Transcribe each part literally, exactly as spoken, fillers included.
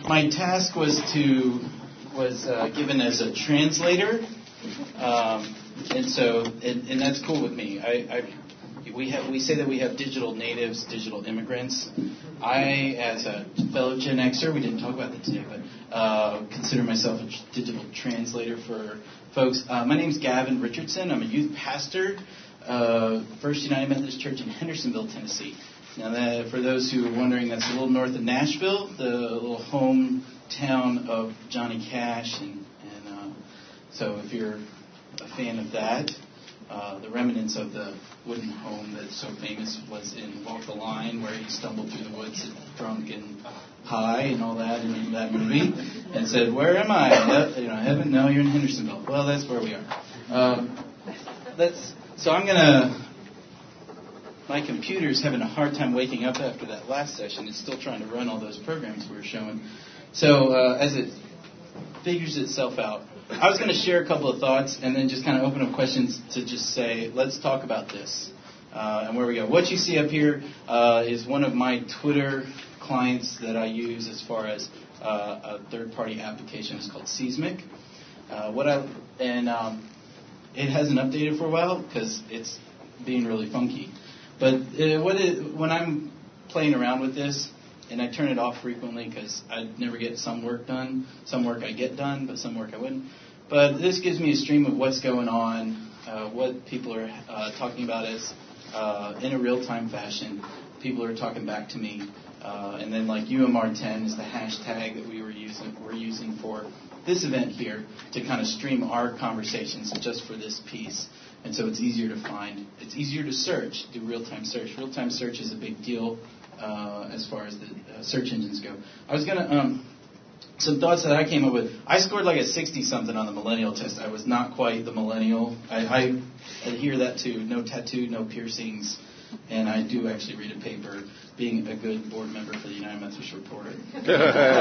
my task was to was uh, given as a translator, um, and so and, and that's cool with me. I, I we have we say that we have digital natives, digital immigrants. I, as a fellow Gen Xer, we didn't talk about that today, but uh, consider myself a digital translator for folks. Uh, my name's Gavin Richardson. I'm a youth pastor, uh, First United Methodist Church in Hendersonville, Tennessee. Now, that, for those who are wondering, that's a little north of Nashville, the little hometown of Johnny Cash, and, and uh, so if you're a fan of that. Uh, the remnants of the wooden home that's so famous was in Walk the Line, where he stumbled through the woods drunk and high and all that in that movie, and said, "Where am I? Uh, you know, heaven? No, you're in Hendersonville." Well, that's where we are. Um, that's so. I'm gonna. My computer's having a hard time waking up after that last session. It's still trying to run all those programs we were showing. So uh, as it figures itself out, I was going to share a couple of thoughts and then just kind of open up questions to just say, let's talk about this uh, and where we go. What you see up here uh, is one of my Twitter clients that I use as far as uh, a third-party application. It's called Seismic. Uh, what I and um, it hasn't updated for a while because it's being really funky. But uh, what it, when I'm playing around with this, and I turn it off frequently because I never get some work done. Some work I get done, but some work I wouldn't. But this gives me a stream of what's going on, uh, what people are uh, talking about as uh, in a real-time fashion. People are talking back to me. Uh, and then like U M R ten is the hashtag that we were using, we're using for this event here to kind of stream our conversations just for this piece. And so it's easier to find. It's easier to search, do real-time search. Real-time search is a big deal. Uh, as far as the uh, search engines go. I was going to, um, some thoughts that I came up with. I scored like a sixty-something on the millennial test. I was not quite the millennial. I, I adhere that to no tattoo, no piercings, and I do actually read a paper, being a good board member for the United Methodist Reporter. so,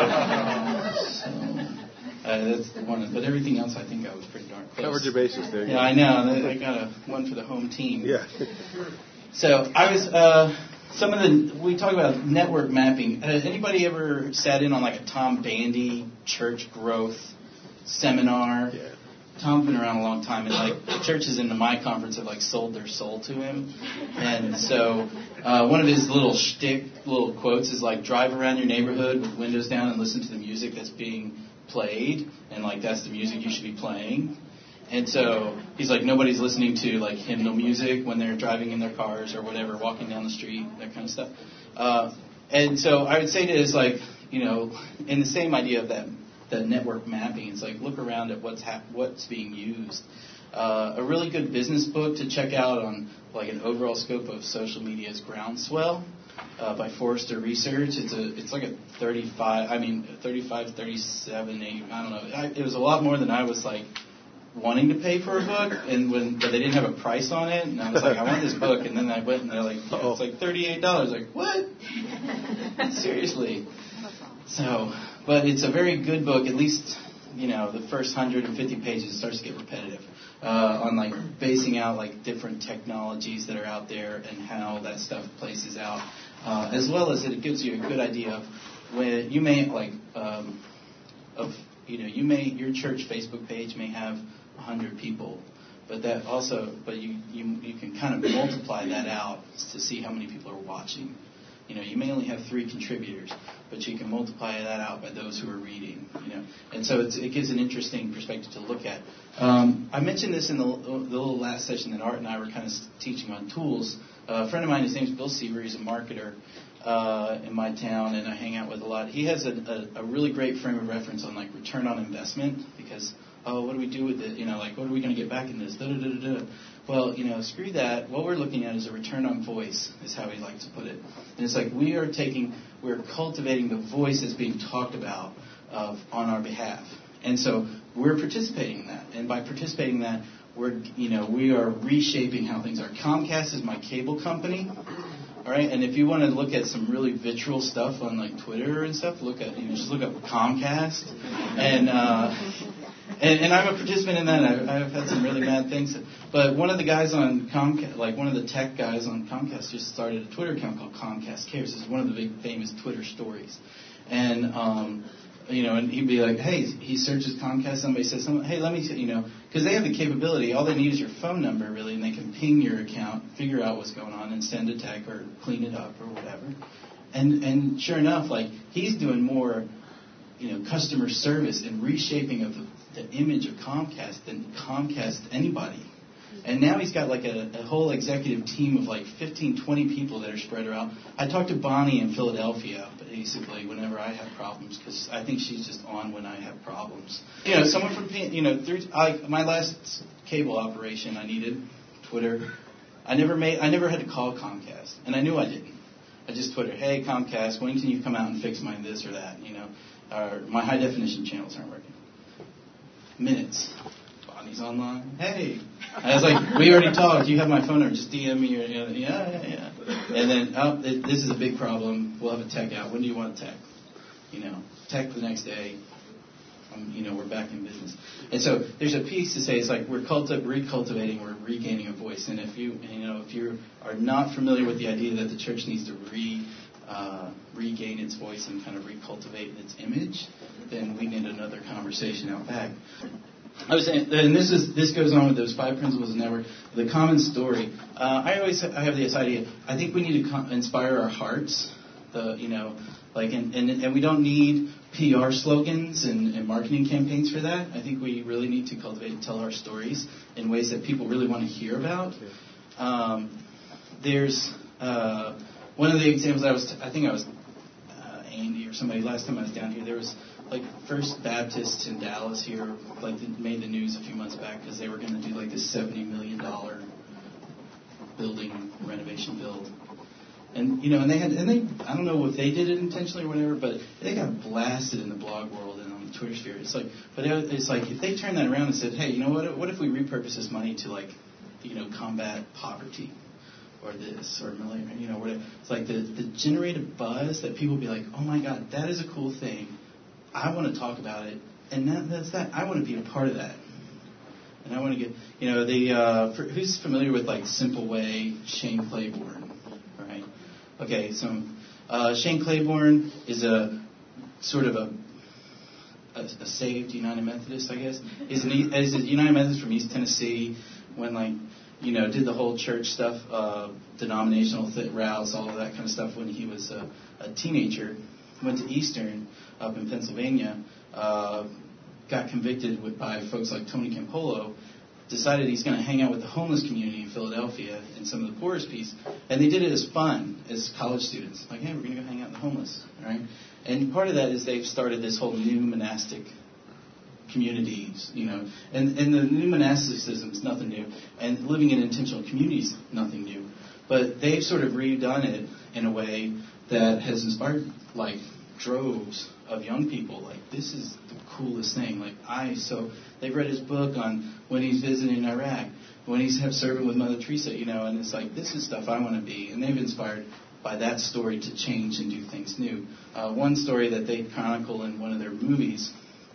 uh, that's the one. But everything else, I think I was pretty darn close. Covered your bases there. Yeah, I know. I got a one for the home team. Yeah. So I was... Uh, Some of the, we talk about network mapping. Uh, anybody ever sat in on like a Tom Bandy church growth seminar? Yeah. Tom's been around a long time, and like churches into my conference have like sold their soul to him. And so uh, one of his little shtick, little quotes is like, drive around your neighborhood with windows down and listen to the music that's being played, and like that's the music you should be playing. And so he's like, nobody's listening to like hymnal music when they're driving in their cars or whatever, walking down the street, that kind of stuff. Uh, and so I would say to this, like, you know, in the same idea of that, that network mapping, it's like look around at what's hap- what's being used. Uh, a really good business book to check out on like an overall scope of social media is Groundswell uh, by Forrester Research. It's a it's like a thirty-five, I mean thirty-five, thirty-seven, eight, I don't know. I, it was a lot more than I was like wanting to pay for a book, and when but they didn't have a price on it, and I was like, I want this book, and then I went and they're like, yeah, it's like thirty-eight dollars. Like, what? Seriously? So, but it's a very good book. At least, you know, the first one hundred fifty pages starts to get repetitive uh, on like basing out like different technologies that are out there and how that stuff places out, uh, as well as it gives you a good idea of when you may like um, of you know you may your church Facebook page may have one hundred people, but that also, but you, you you can kind of multiply that out to see how many people are watching. You know, you may only have three contributors, but you can multiply that out by those who are reading. You know, and so it's, it gives an interesting perspective to look at. Um, I mentioned this in the, the little last session that Art and I were kind of teaching on tools. Uh, a friend of mine, his name's Bill Seaver. He's a marketer uh, in my town, and I hang out with a lot. He has a, a, a really great frame of reference on like return on investment because. Oh, what do we do with it? You know, like, what are we going to get back in this? Da, da, da, da, da. Well, you know, screw that. What we're looking at is a return on voice, is how he likes to put it. And it's like we are taking, we're cultivating the voice that's being talked about of, on our behalf. And so we're participating in that. And by participating in that, we're, you know, we are reshaping how things are. Comcast is my cable company. All right, and if you want to look at some really vitriol stuff on like Twitter and stuff, look at you know, just look up Comcast, and uh, and, and I'm a participant in that. I've, I've had some really bad things, but one of the guys on Comcast, like one of the tech guys on Comcast, just started a Twitter account called Comcast Cares. It's one of the big famous Twitter stories, and um, you know, and he'd be like, hey, he searches Comcast, somebody says something, hey, let me, see, you know, because they have the capability, all they need is your phone number, really, and they can ping your account, figure out what's going on, and send a tech or clean it up or whatever. And and sure enough, like, he's doing more, you know, customer service and reshaping of the, the image of Comcast than Comcast anybody. And now he's got like a, a whole executive team of like fifteen, twenty people that are spread around. I talked to Bonnie in Philadelphia, basically, whenever I have problems, because I think she's just on when I have problems. You know, someone from, you know, through, I, my last cable operation I needed, Twitter, I never made, I never had to call Comcast, and I knew I didn't. I just Twitter, hey, Comcast, when can you come out and fix my this or that, you know, or my high-definition channels aren't working. Minutes. Bonnie's online. Hey. I was like, we already talked. You have my phone number. Just D M me. Or, you know, yeah, yeah, yeah. And then, oh, it, this is a big problem. We'll have a tech out. When do you want a tech? You know, tech the next day. Um, you know, we're back in business. And so there's a piece to say it's like we're culti- recultivating, we're regaining a voice. And if you, you know, if you are not familiar with the idea that the church needs to re uh, regain its voice and kind of recultivate its image, then we need another conversation out back. I was saying, and this is this goes on with those five principles of network. The common story. Uh, I always I have this idea. I think we need to co- inspire our hearts. The you know like and, and and we don't need P R slogans and, and marketing campaigns for that. I think we really need to cultivate and tell our stories in ways that people really want to hear about. Um, there's uh, one of the examples I was t- I think I was uh, Andy or somebody last time I was down here. There was like First Baptist in Dallas here, like made the news a few months back because they were going to do like this seventy million dollars building renovation build, and you know, and they had, and they, I don't know if they did it intentionally or whatever, but they got blasted in the blog world and on the Twitter sphere. It's like, but it's like if they turned that around and said, hey, you know what? What if we repurpose this money to like, you know, combat poverty, or this, or malaria, you know, whatever. It's like the the generated buzz that people be like, oh my God, that is a cool thing. I want to talk about it, and that, that's that. I want to be a part of that, and I want to get, you know, the uh, for, who's familiar with like Simple Way, Shane Claiborne, right? Okay, so uh, Shane Claiborne is a sort of a a, a saved United Methodist, I guess. He's an is a United Methodist from East Tennessee. When like you know did the whole church stuff, uh, denominational th- routes, all of that kind of stuff when he was a, a teenager. Went to Eastern up in Pennsylvania, uh, got convicted with, by folks like Tony Campolo, decided he's going to hang out with the homeless community in Philadelphia and some of the poorest piece. And they did it as fun, as college students. Like, hey, we're going to go hang out with the homeless, right? And part of that is they've started this whole new monastic communities, you know. And, and the new monasticism is nothing new. And living in intentional communities is nothing new. But they've sort of redone it in a way that has inspired, like, droves of young people. Like, this is the coolest thing. Like, I, so they've read his book on when he's visiting Iraq, when he's have serving with Mother Teresa, you know, and it's like, this is stuff I want to be. And they've been inspired by that story to change and do things new. Uh, one story that they chronicle in one of their movies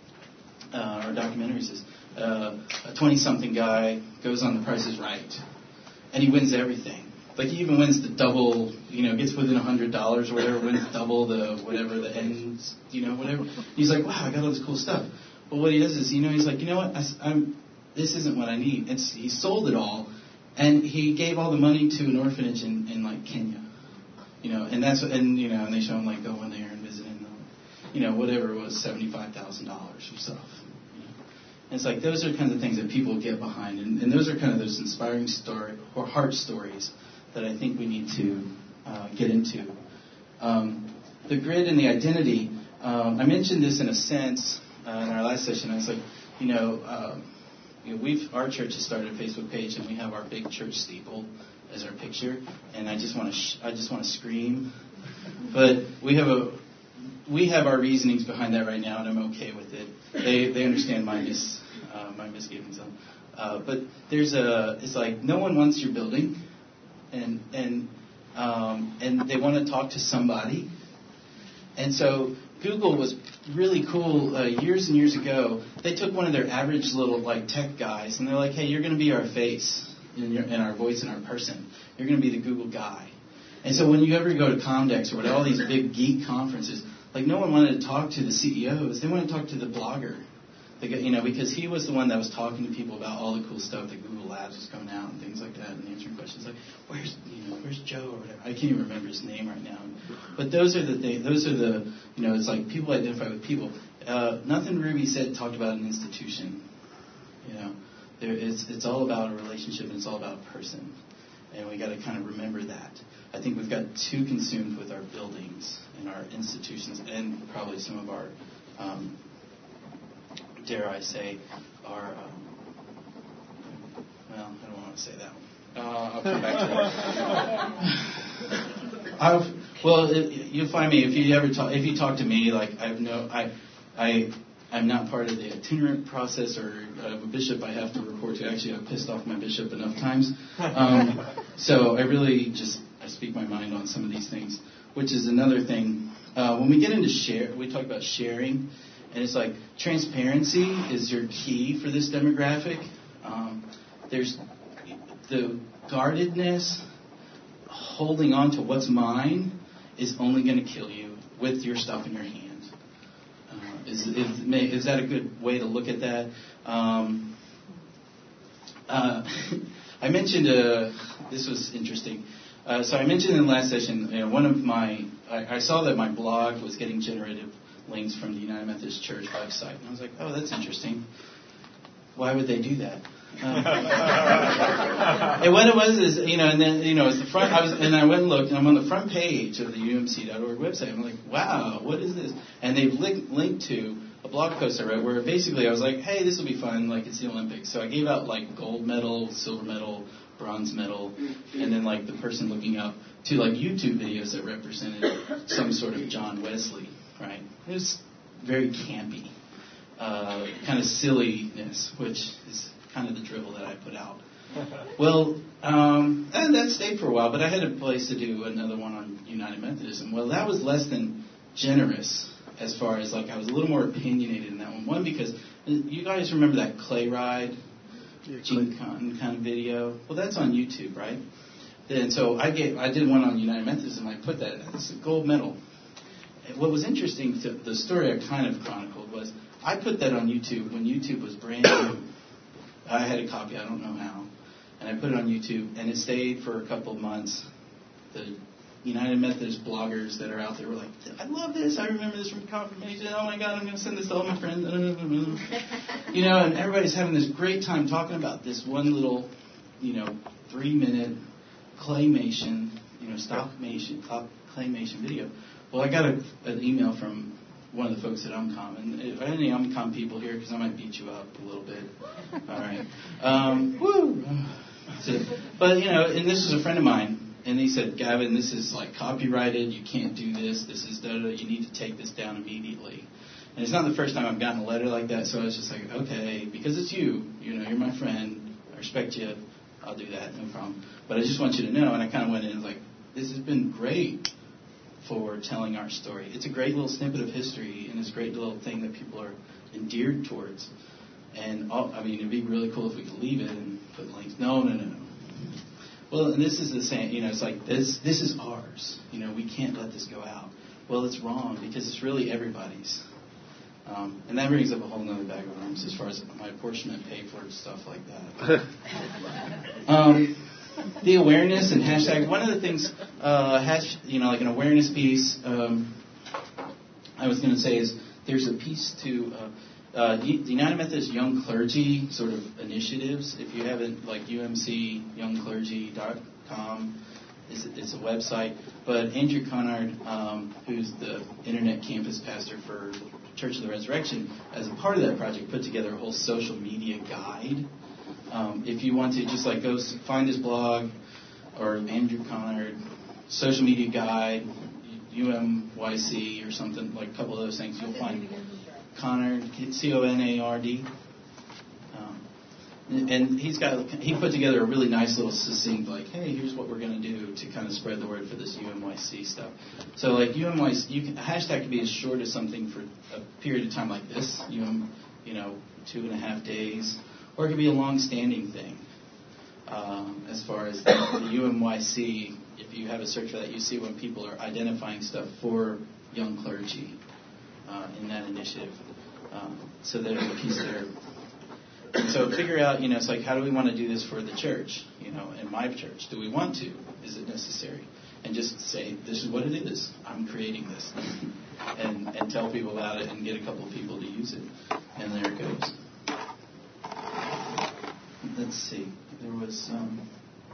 uh, or documentaries is uh, a twenty-something guy goes on The Price is Right, and he wins everything. Like, he even wins the double, you know, gets within one hundred dollars or whatever, wins double the whatever, the ends, you know, whatever. He's like, wow, I got all this cool stuff. But what he does is, you know, he's like, you know what, I, I'm, this isn't what I need. It's, he sold it all, and he gave all the money to an orphanage in, in like, Kenya. You know, and that's, and, you know, and they show him, like, going there and visiting them. You know, whatever it was, seventy-five thousand dollars or stuff. You know? And it's like, those are kind of things that people get behind. And, and those are kind of those inspiring story, or heart stories that I think we need to uh, get into. Um, the grid and the identity, um, I mentioned this in a sense uh, in our last session. I was like, you know, uh, you know, we've our church has started a Facebook page, and we have our big church steeple as our picture. And I just want to, sh- I just want to scream. But we have a, we have our reasonings behind that right now, and I'm okay with it. They they understand my mis, uh, my misgivings. Uh, but there's a, it's like no one wants your building. And and um, and they want to talk to somebody. And so Google was really cool uh, years and years ago. They took one of their average little like tech guys, and they're like, hey, you're going to be our face and, your, and our voice and our person. You're going to be the Google guy. And so when you ever go to Comdex or whatever, all these big geek conferences, like no one wanted to talk to the C E Os. They wanted to talk to the blogger. They got, you know, because he was the one that was talking to people about all the cool stuff that Google Labs was coming out and things like that, and answering questions like, "Where's, you know, where's Joe?" or whatever. I can't even remember his name right now. But those are the things. Those are the, you know, it's like people identify with people. Uh, nothing Ruby said talked about an institution. You know, there, it's it's all about a relationship and it's all about a person, and we got to kind of remember that. I think we've got too consumed with our buildings and our institutions, and probably some of our. Um, dare I say, are, um, well, I don't want to say that one. Uh, I'll come back to that. I've, well, it, you'll find me, if you ever talk, if you talk to me, like, I've no, I, I, I'm not part of the itinerant process or uh, a bishop I have to report to. Actually, I've pissed off my bishop enough times. Um, so I really just, I speak my mind on some of these things, which is another thing. Uh, when we get into share, we talk about sharing. And it's like transparency is your key for this demographic. Um, there's the guardedness, holding on to what's mine is only going to kill you with your stuff in your hand. Uh, is, is, is that a good way to look at that? Um, uh, I mentioned, uh, this was interesting. Uh, so I mentioned in the last session, you know, one of my, I, I saw that my blog was getting generated links from the United Methodist Church website. And I was like, oh, that's interesting. Why would they do that? Um, and what it was is, you know, and then, you know, it's the front, I was, and I went and looked, and I'm on the front page of the U M C dot org website. I'm like, wow, what is this? And they've linked, linked to a blog post I wrote where basically I was like, hey, this will be fun, like it's the Olympics. So I gave out like gold medal, silver medal, bronze medal, and then like the person looking up to like YouTube videos that represented some sort of John Wesley. Right? It was very campy, uh, kind of silliness, which is kind of the drivel that I put out. Well, um, and that stayed for a while, but I had a place to do another one on United Methodism. Well, that was less than generous as far as, like, I was a little more opinionated in that one. One, because you guys remember that clay ride, Gene Cotton kind of video? Well, that's on YouTube, right? And so I gave, I did one on United Methodism. I put that, it's a gold medal. What was interesting to the story I kind of chronicled was I put that on YouTube when YouTube was brand new. I had a copy, I don't know how, and I put it on YouTube, and it stayed for a couple of months. The United Methodist bloggers that are out there were like, I love this, I remember this from confirmation, oh my God, I'm going to send this to all my friends. You know, and everybody's having this great time talking about this one little, you know, three-minute claymation, you know, stop-mation, claymation video. Well, I got a, an email from one of the folks at UMCOM, and if I had any UMCOM people here, because I might beat you up a little bit. All right. Um, woo! So, but, you know, and this was a friend of mine, and he said, Gavin, this is, like, copyrighted. You can't do this. This is, da, da, you need to take this down immediately. And it's not the first time I've gotten a letter like that, so I was just like, okay, because it's you. You know, you're my friend. I respect you. I'll do that, no problem. But I just want you to know, and I kind of went in and was like, this has been great for telling our story. It's a great little snippet of history, and it's a great little thing that people are endeared towards. And, all, I mean, it'd be really cool if we could leave it and put links. No, no, no, no. Well, and this is the same, you know, it's like, this this is ours. You know, we can't let this go out. Well, it's wrong, because it's really everybody's. Um, and that brings up a whole other bag of worms as far as my apportionment pay for stuff like that. um, the awareness and hashtag, one of the things, uh, hash, you know, like an awareness piece, um, I was going to say is there's a piece to uh, uh, the United Methodist Young Clergy sort of initiatives. If you haven't, like U M C young clergy dot com is it's a website. But Andrew Conard, um, who's the internet campus pastor for Church of the Resurrection, as a part of that project, put together a whole social media guide. Um, if you want to just like go find his blog or Andrew Conard social media guide, U M Y C or something, like a couple of those things, you'll find Conard, C O N A R D. Um, and he's got he put together a really nice little succinct, like, hey, here's what we're going to do to kind of spread the word for this U M Y C stuff. So like U M Y C, you can, a hashtag can be as short as something for a period of time like this, U M, you know, two and a half days. Or it could be a long-standing thing. Um, as far as the, the U M Y C, if you have a search for that, you see when people are identifying stuff for young clergy. uh, in that initiative. Um, so there's a piece there. And so figure out, you know, it's like, how do we want to do this for the church, you know, in my church? Do we want to? Is it necessary? And just say, this is what it is. I'm creating this. and and tell people about it and get a couple of people to use it. And there it goes. Let's see. There was um,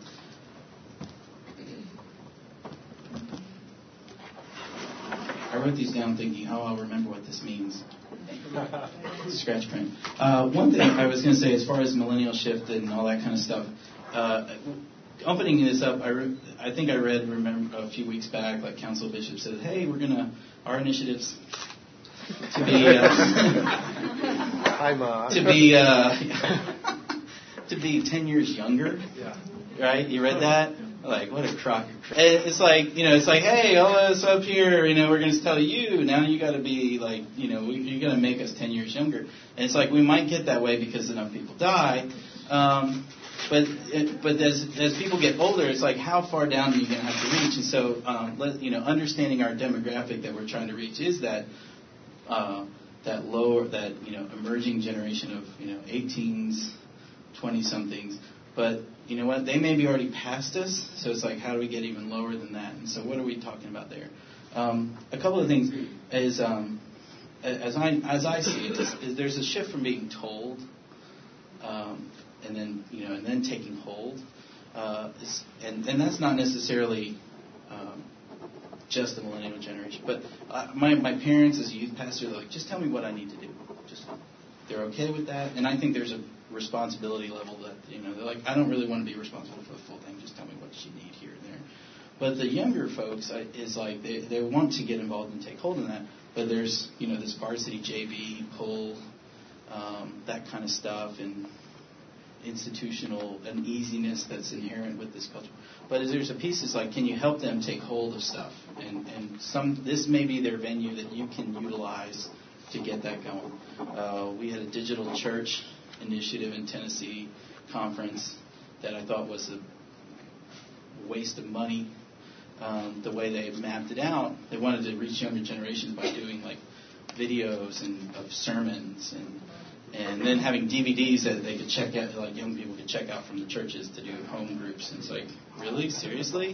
I wrote these down thinking, oh, I'll remember what this means. Scratch print. Uh, one thing I was going to say, as far as millennial shift and all that kind of stuff, uh, opening this up, I, re- I think I read remember a few weeks back, like Council Bishop said, hey, we're going to, our initiatives to be, uh, Hi, Ma. to be, uh, to be ten years younger, yeah. Right? You read that? Like, what a crock of crap. It's like, you know, it's like, hey, all of us up here, you know, we're going to tell you, now you got to be like, you know, you're going to make us ten years younger. And it's like, we might get that way because enough people die. Um, but it, but as as people get older, it's like, how far down are you going to have to reach? And so, um, let, you know, understanding our demographic that we're trying to reach is that uh, that lower, that, you know, emerging generation of, you know, eighteens, twenty-somethings. But you know what? They may be already past us, so it's like, how do we get even lower than that? And so what are we talking about there? Um, a couple of things is, um, as I as I see it, is, is there's a shift from being told, um, and then you know, and then taking hold, uh, is, and and that's not necessarily um, just the millennial generation. But uh, my my parents as a youth pastor, they're like, just tell me what I need to do. Just they're okay with that, and I think there's a responsibility level that, you know, they're like, I don't really want to be responsible for the full thing. Just tell me what you need here and there. But the younger folks I, is like, they they want to get involved and take hold in that. But there's, you know, this varsity J V pull, um, that kind of stuff, and institutional uneasiness that's inherent with this culture. But there's a piece that's like, can you help them take hold of stuff? And and some this may be their venue that you can utilize to get that going. Uh, we had a digital church initiative in Tennessee conference that I thought was a waste of money. Um, the way they mapped it out, they wanted to reach younger generations by doing like videos and of sermons and and then having D V Ds that they could check out, like young people could check out from the churches to do home groups. And it's like, really? Seriously?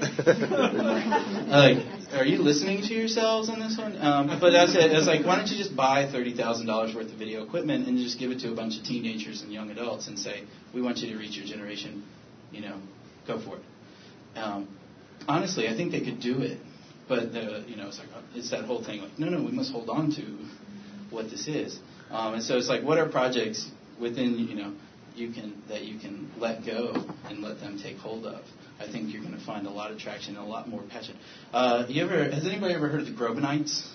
Like, are you listening to yourselves on this one? Um, but I was, I was like, why don't you just buy thirty thousand dollars worth of video equipment and just give it to a bunch of teenagers and young adults and say, we want you to reach your generation, you know, go for it. Um, honestly, I think they could do it. But, the, you know, it's like, it's that whole thing, like, no, no, we must hold on to what this is. Um, and so it's like, what are projects within, you know, you can that you can let go and let them take hold of? I think you're going to find a lot of traction and a lot more passion. Uh, you ever has anybody ever heard of the Grobenites?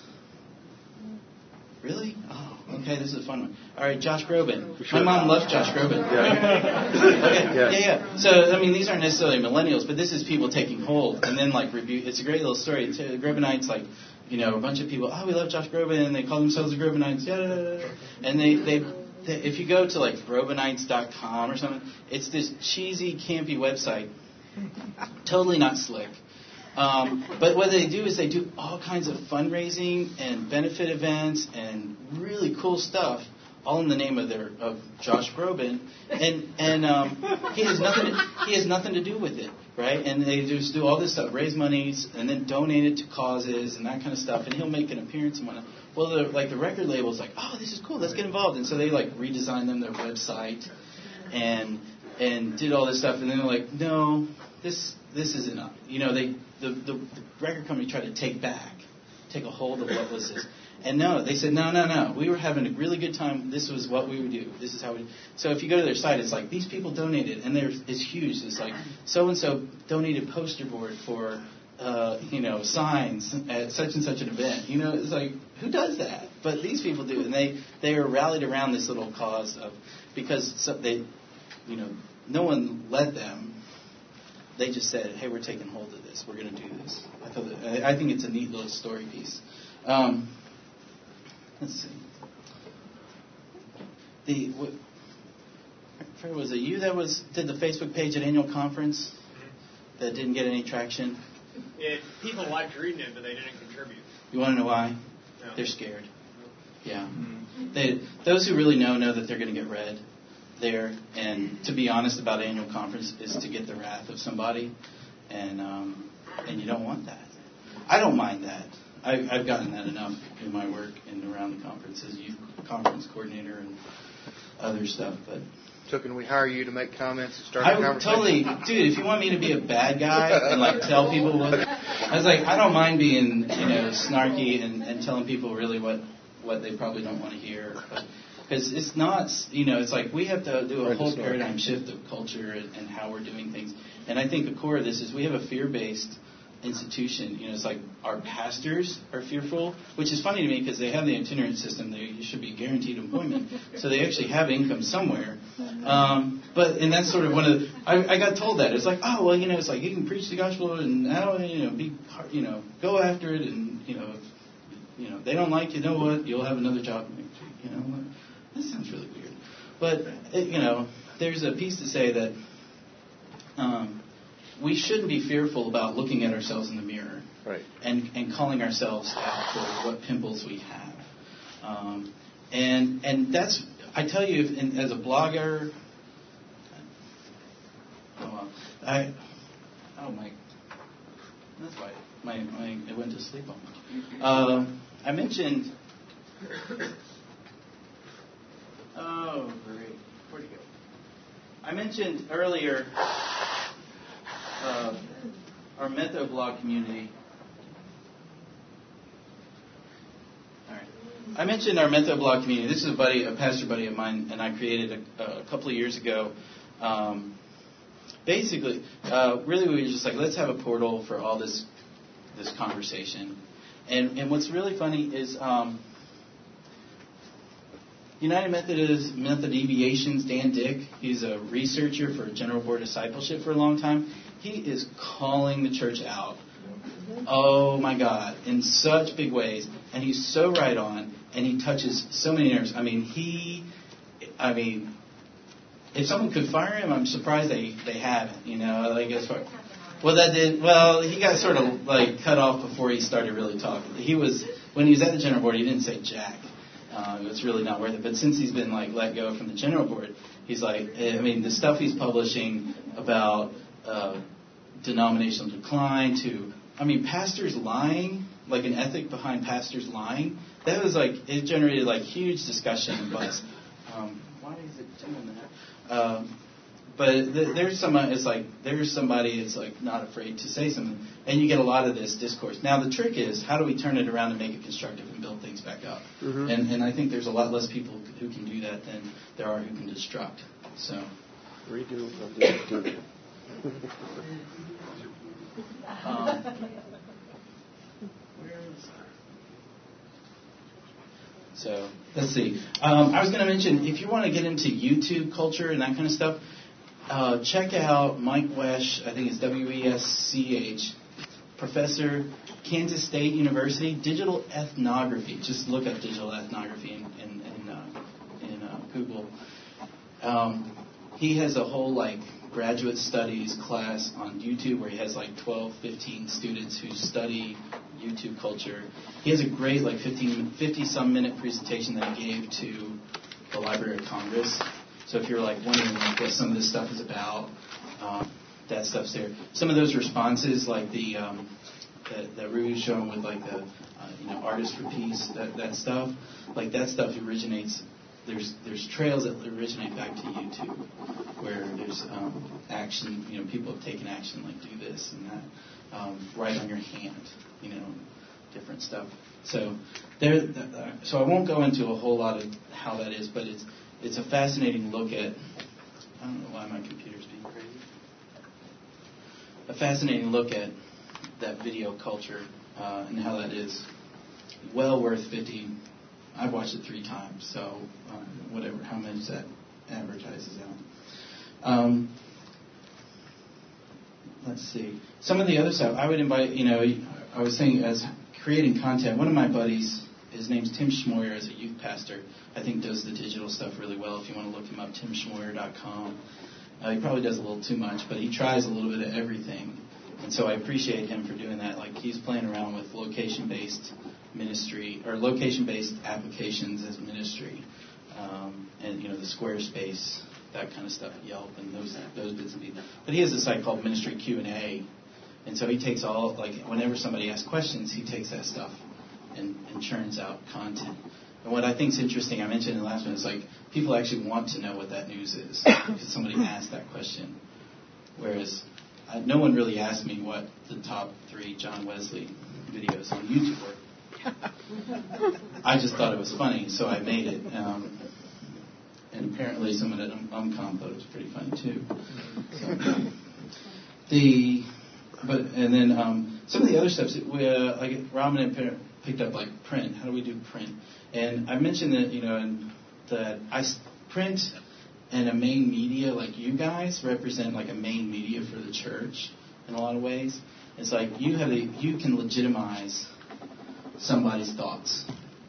Really? Oh, okay. This is a fun one. All right, Josh Groban. My mom loves Josh Groban. Yeah. Okay. Yeah. yeah, yeah. So I mean, these aren't necessarily millennials, but this is people taking hold and then like review. It's a great little story. The Grobenites, like, you know, a bunch of people. Oh, we love Josh Groban, and they call themselves the Grobenites. Yeah. And they they. If you go to like Grobenites dot com or something, it's this cheesy, campy website, totally not slick. Um, but what they do is they do all kinds of fundraising and benefit events and really cool stuff, all in the name of their of Josh Groban, and and um, he has nothing to, he has nothing to do with it, right? And they just do all this stuff, raise monies, and then donate it to causes and that kind of stuff. And he'll make an appearance and whatnot. Well, the, like the record label's like, oh, this is cool, let's get involved. And so they like redesigned them their website and and did all this stuff. And then they're like, no, this this is enough. You know, they the, the, the record company tried to take back, take a hold of what was this. And no, they said, no, no, no. We were having a really good time. This was what we would do. This is how we. So if you go to their site, it's like these people donated, and there's it's huge. It's like so and so donated poster board for, uh, you know, signs at such and such an event. You know, it's like who does that? But these people do, and they they are rallied around this little cause of because so they, you know, no one led them. They just said, hey, we're taking hold of this. We're going to do this. I thought that, I think it's a neat little story piece. Um, Let's see. The what, Fred, was it you that was did the Facebook page at annual conference that didn't get any traction? It, people liked reading it, but they didn't contribute. You want to know why? No. They're scared. Yeah. They, those who really know know that they're going to get read there. And to be honest about annual conference is to get the wrath of somebody. And um, and you don't want that. I don't mind that. I, I've gotten that enough in my work and around the conference as youth conference coordinator and other stuff. But so can we hire you to make comments and start I a would conversation? totally, dude. If you want me to be a bad guy and like tell people what, I was like, I don't mind being, you know, snarky and, and telling people really what, what they probably don't want to hear. Because it's not, you know, it's like we have to do a whole paradigm shift of culture and, and how we're doing things. And I think the core of this is we have a fear-based institution. You know, it's like our pastors are fearful, which is funny to me because they have the itinerant system. They should be guaranteed employment, so they actually have income somewhere. Um, but and that's sort of one of the. I, I got told that it's like, oh well, you know, it's like you can preach the gospel and now you know be you know go after it and you know you know they don't like you know what you'll have another job. You know that sounds really weird, but it, you know there's a piece to say that. Um, We shouldn't be fearful about looking at ourselves in the mirror, right. and, and calling ourselves out for what pimples we have. Um, and and that's, I tell you, if, in, as a blogger, oh, well, I, oh my, that's why my, my, it went to sleep on me. Uh, I mentioned, oh, great, where'd he go? I mentioned earlier, Uh, our Metho blog community. All right. I mentioned our Metho blog community. This is a buddy, a pastor buddy of mine, and I created a, a couple of years ago. Um, basically, uh, really, we were just like, let's have a portal for all this this conversation. And and what's really funny is um, United Methodist Method Deviations, Dan Dick. He's a researcher for General Board Discipleship for a long time. He is calling the church out. Oh, my God, in such big ways. And he's so right on, and he touches so many nerves. I mean, he, I mean, if someone could fire him, I'm surprised they, they haven't, you know. Like as far, well, that did, well, he got sort of, like, cut off before he started really talking. He was, when he was at the General Board, he didn't say jack. Uh, it's really not worth it. But since he's been, like, let go from the General Board, he's like, I mean, the stuff he's publishing about Uh, denominational decline to, I mean, pastors lying, like an ethic behind pastors lying, that was like, it generated like huge discussion and buzz. Um, why is it doing that? Um, but th- there's someone, it's like, there's somebody that's like not afraid to say something, and you get a lot of this discourse. Now the trick is, how do we turn it around and make it constructive and build things back up? Mm-hmm. And, and I think there's a lot less people who can do that than there are who can destruct. So. Redo. Um, so let's see. Um, I was going to mention, if you want to get into YouTube culture and that kind of stuff, uh, check out Mike Wesch. I think it's W E S C H, professor, Kansas State University, digital ethnography. Just look up digital ethnography in in, in, uh, in uh, Google. Um, he has a whole like. graduate studies class on YouTube where he has like twelve, fifteen students who study YouTube culture. He has a great like fifteen, fifty some minute presentation that he gave to the Library of Congress. So if you're like wondering like, what some of this stuff is about, um, that stuff's there. Some of those responses like the um, that, that Ruby's showing with like the uh, you know Artists for Peace, that, that stuff, like that stuff originates. There's there's trails that originate back to YouTube, where there's um, action. You know, people have taken action, like do this and that, um, right on your hand. You know, different stuff. So there. Uh, so I won't go into a whole lot of how that is, but it's it's a fascinating look at. I don't know why my computer's being crazy. A fascinating look at that video culture uh, and how that is well worth fifty. I've watched it three times, so uh, whatever, how much that advertises out. Um, let's see. Some of the other stuff, I would invite, you know, I was saying as creating content, one of my buddies, his name's Tim Schmoyer, as a youth pastor, I think does the digital stuff really well. If you want to look him up, tim schmoyer dot com. Uh, he probably does a little too much, but he tries a little bit of everything. And so I appreciate him for doing that. Like he's playing around with location-based ministry, or location-based applications as ministry, um, and you know the Squarespace, that kind of stuff, Yelp, and those those bits and pieces. But he has a site called Ministry Q and A, and so he takes all, like, whenever somebody asks questions, he takes that stuff and, and churns out content. And what I think is interesting, I mentioned in the last one, is like people actually want to know what that news is because somebody asked that question, whereas uh, no one really asked me what the top three John Wesley videos on YouTube were. I just thought it was funny, so I made it. Um, and apparently someone at UmCom thought it was pretty funny too. So, the but and then um, some of the other steps that we, uh, like Robin had picked up, like print. How do we do print? And I mentioned that you know and that I print and a main media like you guys represent like a main media for the church in a lot of ways. It's like you have a, you can legitimize somebody's thoughts.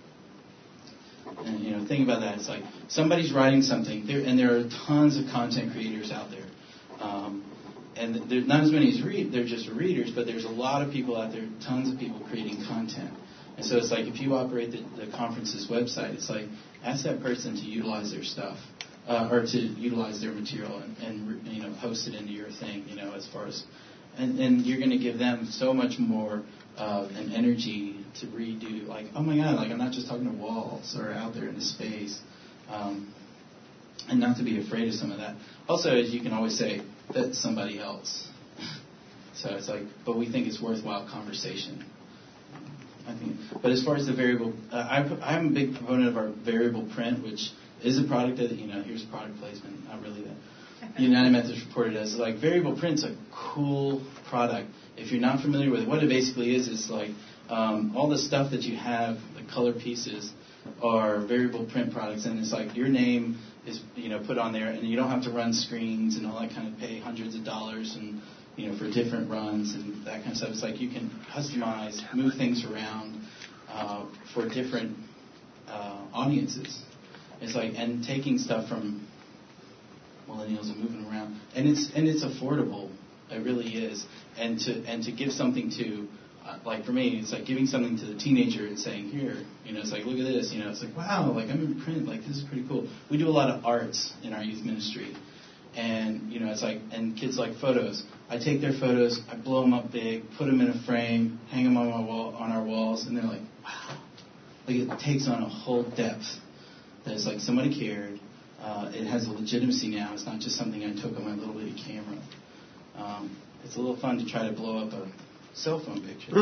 And, you know, think about that. It's like somebody's writing something, there, and there are tons of content creators out there. Um, and there's not as many as read, they're just readers, but there's a lot of people out there, tons of people creating content. And so it's like if you operate the, the conference's website, it's like ask that person to utilize their stuff, uh, or to utilize their material and, and, you know, post it into your thing, you know, as far as, and, and you're going to give them so much more Uh, an energy to redo, like, oh my God, like I'm not just talking to walls or out there in the space, um, and not to be afraid of some of that. Also, as you can always say, that's somebody else. So it's like, but we think it's worthwhile conversation. I think, but as far as the variable, uh, I, I'm a big proponent of our variable print, which is a product that, you know, here's product placement, not really that. United Methodist reported as like variable print's a cool product. If you're not familiar with it, what it basically is, is like um, all the stuff that you have, the color pieces, are variable print products, and it's like your name is, you know, put on there, and you don't have to run screens and all that kind of pay hundreds of dollars and, you know, for different runs and that kind of stuff. It's like you can customize, move things around uh, for different uh, audiences. It's like, and taking stuff from millennials and moving around, and it's and it's affordable. It really is. And to and to give something to, uh, like for me, it's like giving something to the teenager and saying, here, you know, it's like, look at this, you know, it's like, wow, like I'm in print, like this is pretty cool. We do a lot of arts in our youth ministry, and you know, it's like, and kids like photos. I take their photos, I blow them up big, put them in a frame, hang them on my wall, on our walls, and they're like, wow, like it takes on a whole depth. That it's like somebody cared. Uh, it has a legitimacy now. It's not just something I took on my little bitty camera. Um, it's a little fun to try to blow up a cell phone picture.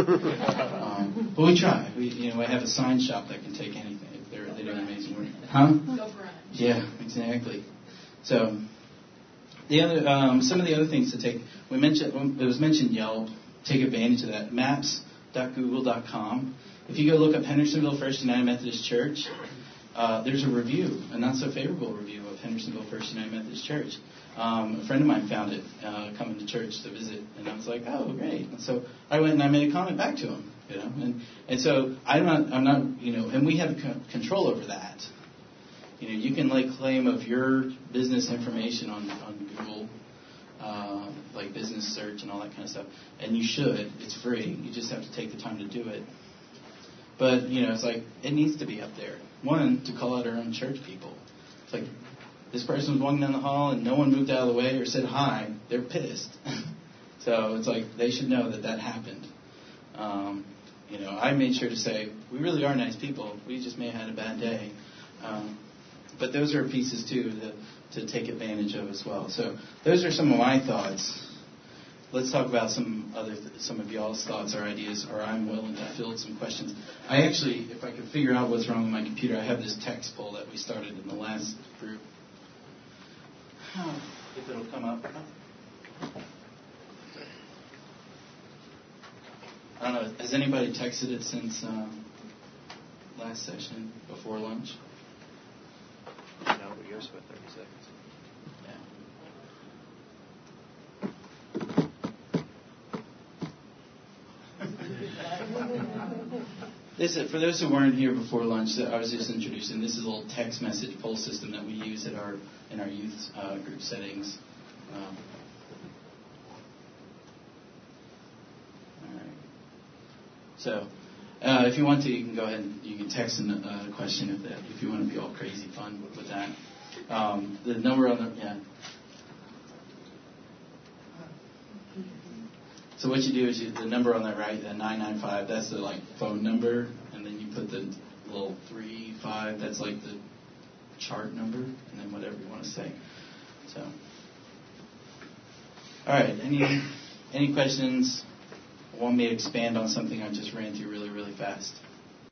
um, but we try. We, you know, we have a sign shop that can take anything. They're, they do amazing work. Huh? Go for it. Yeah, exactly. So, the other, um, some of the other things to take, we mentioned, it was mentioned Yelp. Take advantage of that. maps dot google dot com. If you go look up Hendersonville First United Methodist Church, uh, there's a review, a not so favorable review of Hendersonville First United Methodist Church. Um, a friend of mine found it uh, coming to church to visit, and I was like, "Oh, great!" And so I went and I made a comment back to him, you know. And and so I'm not, I'm not, you know, and we have c- control over that. You know, you can lay claim of your business information on on Google, uh, like business search and all that kind of stuff, and you should. It's free. You just have to take the time to do it. But you know, it's like it needs to be up there. One, to call out our own church people. It's like, this person was walking down the hall and no one moved out of the way or said hi. They're pissed. So it's like they should know that that happened. Um, you know, I made sure to say, we really are nice people. We just may have had a bad day. Um, but those are pieces, too, to, to take advantage of as well. So those are some of my thoughts. Let's talk about some other, th- some of y'all's thoughts or ideas, or I'm willing to field some questions. I actually, if I could figure out what's wrong with my computer, I have this text poll that we started in the last group. If it'll come up. I don't know. Has anybody texted it since uh, last session before lunch? No, but yours about thirty seconds. This is, for those who weren't here before lunch, I was just introducing. This is a little text message poll system that we use at our in our youth uh, group settings. Um, all right. So, Uh, if you want to, you can go ahead and you can text a uh, question if that if you want to be all crazy fun with, with that. Um, the number on the yeah. So what you do is you, the number on that right, the nine nine five, that's the like phone number, and then you put the little three five, that's like the chart number, and then whatever you want to say. So, all right. Any any questions? Want me to expand on something I just ran through really really fast?